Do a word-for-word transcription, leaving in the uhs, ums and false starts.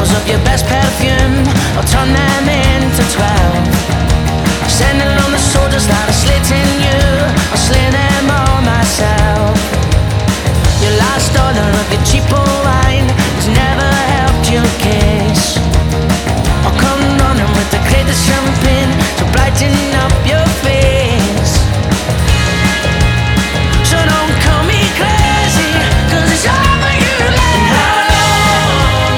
bottles of your best perfume, I'll turn them into twelve. Sending on the soldiers that are slitting